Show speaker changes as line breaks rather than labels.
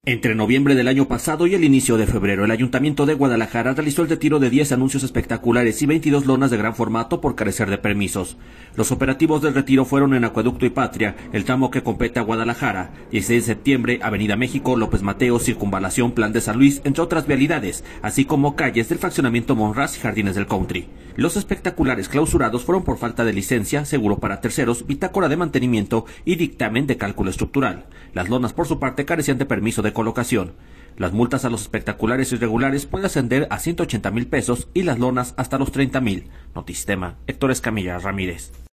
Entre noviembre del año pasado y el inicio de febrero, el Ayuntamiento de Guadalajara realizó el retiro de 10 anuncios espectaculares y 22 lonas de gran formato por carecer de permisos. Los operativos del retiro fueron en Acueducto y Patria, el tramo que compete a Guadalajara, 16 de septiembre, Avenida México, López Mateos, Circunvalación, Plan de San Luis, entre otras vialidades, así como calles del fraccionamiento Monraz y Jardines del Country. Los espectaculares clausurados fueron por falta de licencia, seguro para terceros, bitácora de mantenimiento y dictamen de cálculo estructural. Las lonas, por su parte, carecían de permiso de colocación. Las multas a los espectaculares irregulares pueden ascender a 180,000 pesos y las lonas hasta los 30,000. Notisistema, Héctor Escamilla Ramírez.